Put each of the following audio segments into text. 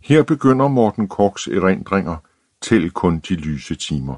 Her begynder Morten Korchs erindringer. Tæl kun de lyse timer.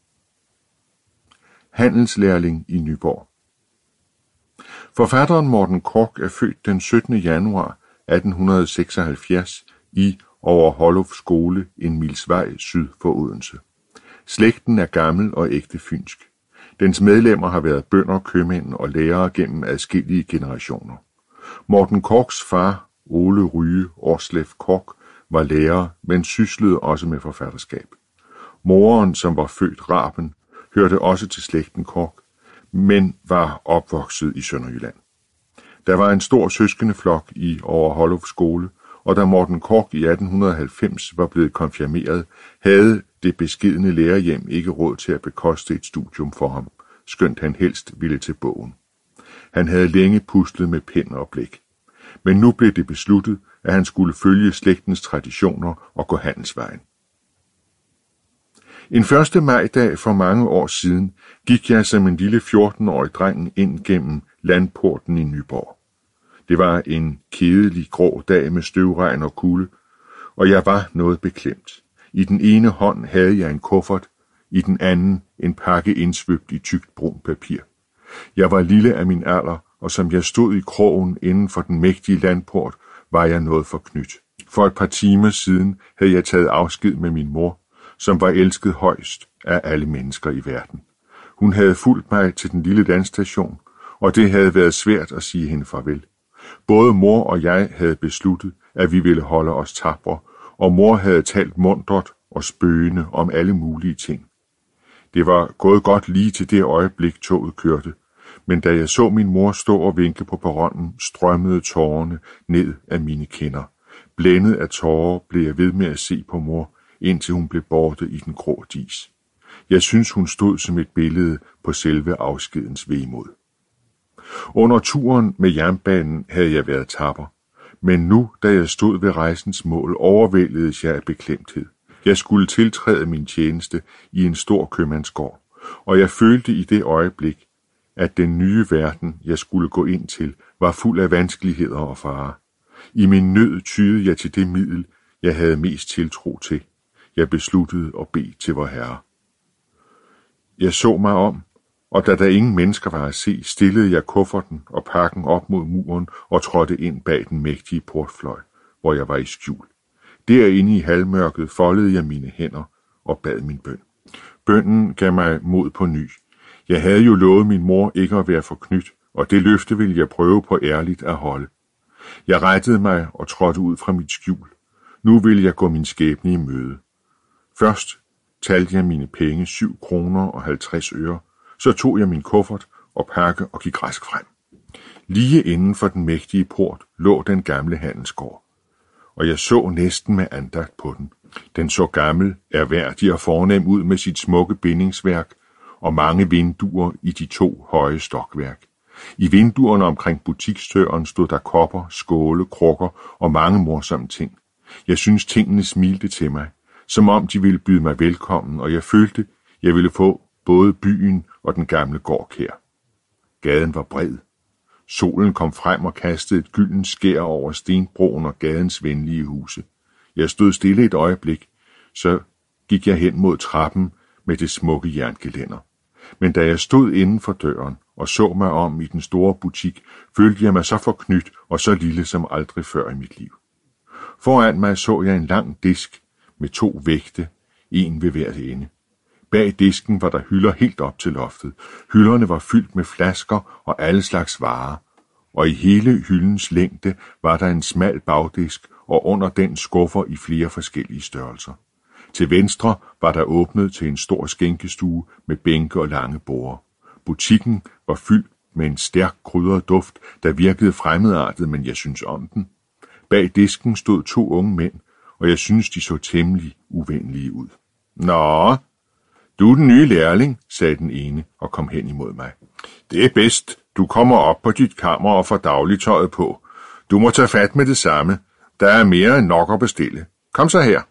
Handelslærling i Nyborg. Forfatteren Morten Korch er født den 17. januar 1876 i Over Holluf Skole, en mils vej syd for Odense. Slægten er gammel og ægte fynsk. Dens medlemmer har været bønder, købmænd og lærere gennem adskillige generationer. Morten Korchs far, Ole Ryge Årsleff Korch, var lærer, men syslede også med forfatterskab. Moren, som var født Raben, hørte også til slægten Korch, men var opvokset i Sønderjylland. Der var en stor søskendeflok i Over Holluf Skole, og da Morten Korch i 1890 var blevet konfirmeret, havde det beskedne lærerhjem ikke råd til at bekoste et studium for ham, skønt han helst ville til bogen. Han havde længe puslet med pen og blæk. Men nu blev det besluttet, at han skulle følge slægtens traditioner og gå handelsvejen. En 1. majdag for mange år siden gik jeg som en lille 14-årig dreng ind gennem landporten i Nyborg. Det var en kedelig grå dag med støvregn og kulde, og jeg var noget beklemt. I den ene hånd havde jeg en kuffert, i den anden en pakke indsvøbt i tykt brunt papir. Jeg var lille af min alder, og som jeg stod i krogen inden for den mægtige landport, var jeg noget forknyt. For et par timer siden havde jeg taget afsked med min mor, som var elsket højst af alle mennesker i verden. Hun havde fulgt mig til den lille landstation, og det havde været svært at sige hende farvel. Både mor og jeg havde besluttet, at vi ville holde os tapre, og mor havde talt muntert og spøgende om alle mulige ting. Det var gået godt lige til det øjeblik, toget kørte, men da jeg så min mor stå og vinke på perronen, strømmede tårerne ned af mine kinder. Blændet af tårer blev jeg ved med at se på mor, indtil hun blev borte i den grå dis. Jeg synes, hun stod som et billede på selve afskedens vemod. Under turen med jernbanen havde jeg været tapper, men nu, da jeg stod ved rejsens mål, overvældedes jeg af beklemthed. Jeg skulle tiltræde min tjeneste i en stor købmandsgård, og jeg følte i det øjeblik, at den nye verden, jeg skulle gå ind til, var fuld af vanskeligheder og farer. I min nød tydede jeg til det middel, jeg havde mest tiltro til. Jeg besluttede at bede til vor Herre. Jeg så mig om, og da der ingen mennesker var at se, stillede jeg kufferten og pakken op mod muren og trådte ind bag den mægtige portfløj, hvor jeg var i skjul. Derinde i halvmørket foldede jeg mine hænder og bad min bøn. Bønnen gav mig mod på ny. Jeg havde jo lovet min mor ikke at være forknyt, og det løfte ville jeg prøve på ærligt at holde. Jeg rettede mig og trådte ud fra mit skjul. Nu ville jeg gå min skæbne i møde. Først talte jeg mine penge 7 kroner og 50 øre, så tog jeg min kuffert og pakke og gik rask frem. Lige inden for den mægtige port lå den gamle handelsgård, og jeg så næsten med andagt på den. Den så gammel, ærværdig og fornem ud med sit smukke bindingsværk og mange vinduer i de 2 høje stokværk. I vinduerne omkring butiksdøren stod der kopper, skåle, krukker og mange morsomme ting. Jeg synes tingene smilte til mig, som om de ville byde mig velkommen, og jeg følte, jeg ville få både byen og den gamle gård kær. Gaden var bred. Solen kom frem og kastede et gyldent skær over stenbroen og gadens venlige huse. Jeg stod stille et øjeblik, så gik jeg hen mod trappen med det smukke jerngelænder. Men da jeg stod inden for døren og så mig om i den store butik, følte jeg mig så forknyt og så lille som aldrig før i mit liv. Foran mig så jeg en lang disk med 2 vægte, en ved hvert ende. Bag disken var der hylder helt op til loftet. Hylderne var fyldt med flasker og alle slags varer, og i hele hyldens længde var der en smal bagdisk, og under den skuffer i flere forskellige størrelser. Til venstre var der åbnet til en stor skænkestue med bænke og lange borde. Butikken var fyldt med en stærk krydret duft, der virkede fremmedartet, men jeg synes om den. Bag disken stod 2 unge mænd, og jeg synes, de så temmelig uvenlige ud. Nå, du er den nye lærling, sagde den ene og kom hen imod mig. Det er bedst, du kommer op på dit kammer og får dagligtøjet på. Du må tage fat med det samme. Der er mere end nok at bestille. Kom så her.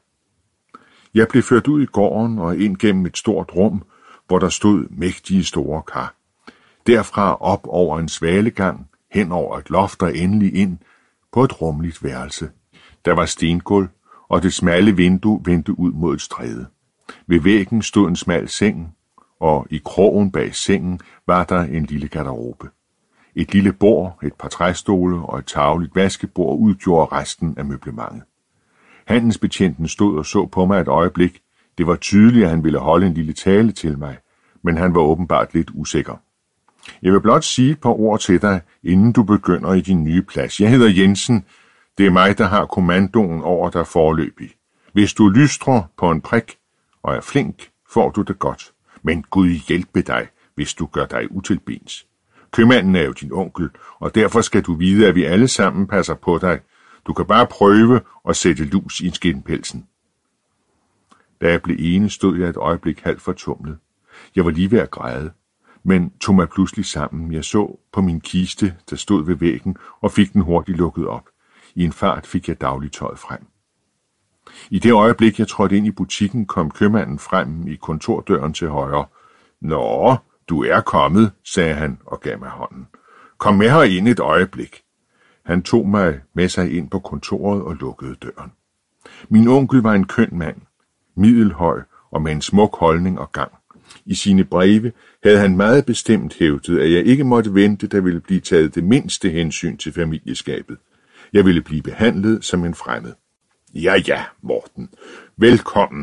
Jeg blev ført ud i gården og ind gennem et stort rum, hvor der stod mægtige store kar. Derfra op over en svalegang, hen over et loft og endelig ind på et rummeligt værelse. Der var stengulv, og det smalle vindue vendte ud mod et stræde. Ved væggen stod en smal seng, og i krogen bag sengen var der en lille garderobe. Et lille bord, et par træstole og et tarveligt vaskebord udgjorde resten af møblementet. Handelsbetjenten stod og så på mig et øjeblik. Det var tydeligt, at han ville holde en lille tale til mig, men han var åbenbart lidt usikker. Jeg vil blot sige et par ord til dig, inden du begynder i din nye plads. Jeg hedder Jensen. Det er mig, der har kommandoen over dig foreløbig. Hvis du lystrer på en prik og er flink, får du det godt. Men Gud hjælpe dig, hvis du gør dig utilbens. Købmanden er jo din onkel, og derfor skal du vide, at vi alle sammen passer på dig. Du kan bare prøve at sætte lus i skinpelsen. Da jeg blev ene, stod jeg et øjeblik halvt fortumlet. Jeg var lige ved at græde, men tog mig pludselig sammen. Jeg så på min kiste, der stod ved væggen, og fik den hurtigt lukket op. I en fart fik jeg dagligtøjet frem. I det øjeblik, jeg trådte ind i butikken, kom købmanden frem i kontordøren til højre. Nå, du er kommet, sagde han og gav mig hånden. Kom med herind et øjeblik. Han tog mig med sig ind på kontoret og lukkede døren. Min onkel var en køn mand, middelhøj og med en smuk holdning og gang. I sine breve havde han meget bestemt hævdet, at jeg ikke måtte vente, der ville blive taget det mindste hensyn til familieskabet. Jeg ville blive behandlet som en fremmed. Ja, Morten. Velkommen.